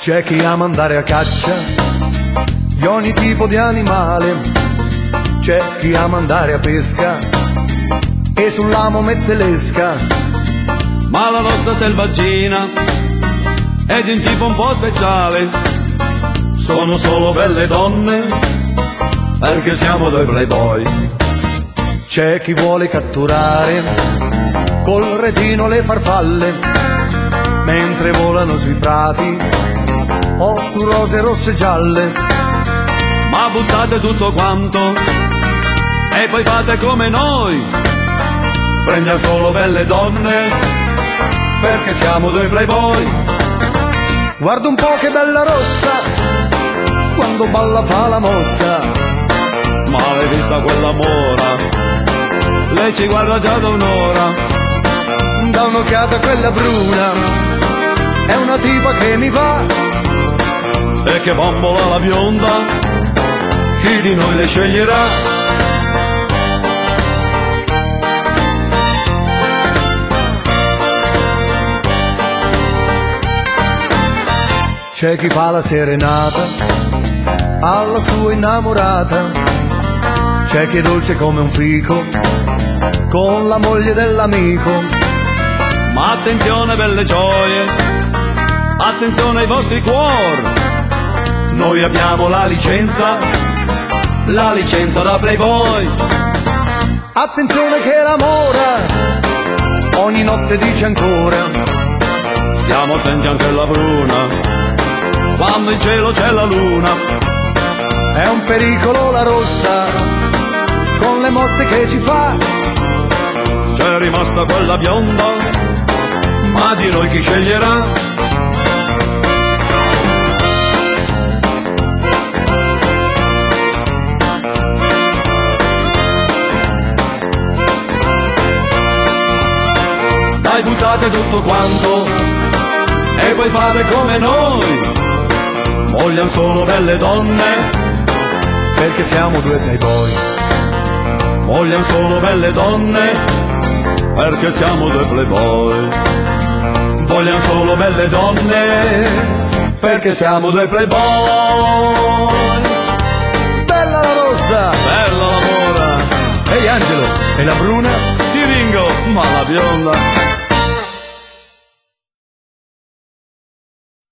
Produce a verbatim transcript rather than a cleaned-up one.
C'è chi ama andare a caccia di ogni tipo di animale, c'è chi ama andare a pesca e sull'amo mette l'esca. Ma la nostra selvaggina è di un tipo un po' speciale, sono solo belle donne perché siamo due playboy. C'è chi vuole catturare col retino le farfalle mentre volano sui prati o su rose rosse e gialle. Ma buttate tutto quanto e poi fate come noi, prendiamo solo belle donne perché siamo due playboy. Guarda un po' che bella rossa, quando balla fa la mossa. Ma l'hai vista quella mora? Lei ci guarda già da un'ora. Da un'occhiata a quella bruna, è una tipa che mi va. E che bambola la bionda, chi di noi le sceglierà? C'è chi fa la serenata alla sua innamorata, c'è chi è dolce come un fico con la moglie dell'amico. Ma attenzione belle gioie, attenzione ai vostri cuori, noi abbiamo la licenza, la licenza da playboy. Attenzione che l'amore ogni notte dice ancora, stiamo attenti anche alla bruna quando in cielo c'è la luna. È un pericolo la rossa con le mosse che ci fa. C'è rimasta quella bionda, ma di noi chi sceglierà? Dai, buttate tutto quanto e poi fate come noi, vogliamo solo belle donne perché siamo due playboy. Vogliamo solo belle donne perché siamo due playboy. Vogliamo solo belle donne perché siamo due playboy. Bella la rossa, bella la mora, ehi Angelo, e la bruna? Siringo, ma la bionda